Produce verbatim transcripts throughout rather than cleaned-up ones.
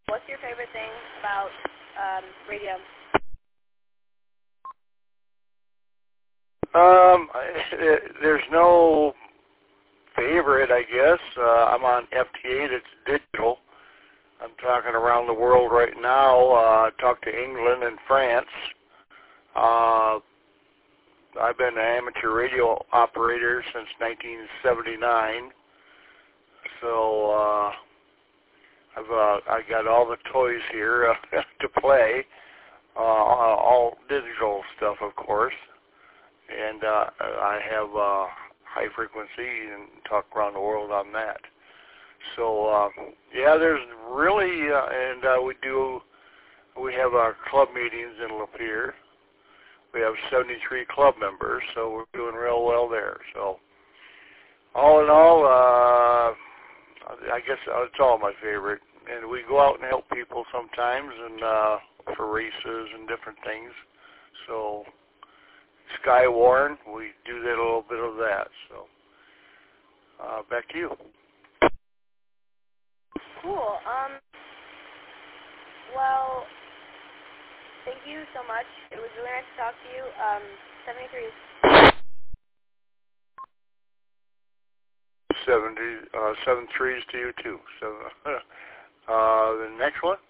What's your favorite thing about um, radio? Um, there's no favorite, I guess. Uh, I'm on F T eight. It's digital. I'm talking around the world right now. Uh, talk to England and France. Uh, I've been an amateur radio operator since nineteen seventy-nine. So uh, I've uh, I got all the toys here uh, to play. Uh, all digital stuff, of course. And uh, I have uh, high frequency and talk around the world on that. So uh, yeah, there's really, uh, and uh, we do, we have our club meetings in Lapeer. We have seventy-three club members, so we're doing real well there. So all in all, uh, I guess it's all my favorite. And we go out and help people sometimes, and uh, for races and different things. So. Skywarn, we do that a little bit of that. So, uh, back to you. Cool. Um. Well, thank you so much. It was really nice to talk to you. Um, seventy-three. Seventy, uh, seven threes to you too. So, uh, the next one.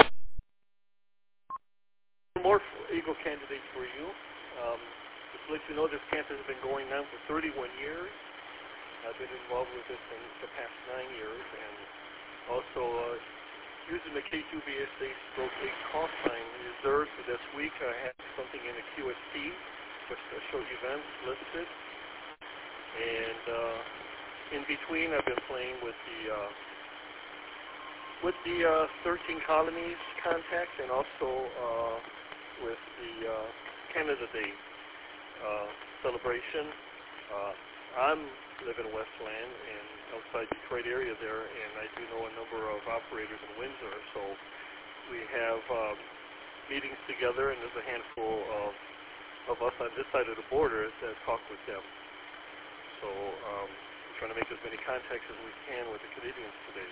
More Eagle candidates for you. Um, Just to let you know, this campus has been going on for thirty-one years. I've been involved with it for the past nine years, and also uh, using the K two B S A stroke eight call sign reserved for this week. I have something in the Q S T, which I show events listed, and uh, in between, I've been playing with the uh, with the uh, thirteen Colonies contact, and also uh, with the uh, Canada Day Uh, celebration. Uh, I'm live in Westland and outside Detroit area there, and I do know a number of operators in Windsor. So we have uh, meetings together, and there's a handful of of us on this side of the border that talk with them. So um, we're trying to make as many contacts as we can with the Canadians today.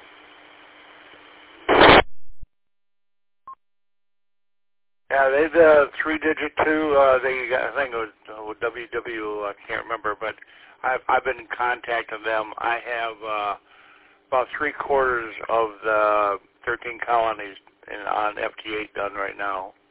Yeah, they the three digit two. Uh, they I think it was uh, W W. I can't remember, but I've I've been in contact with them. I have uh, about three quarters of the thirteen colonies in, on F T eight done right now.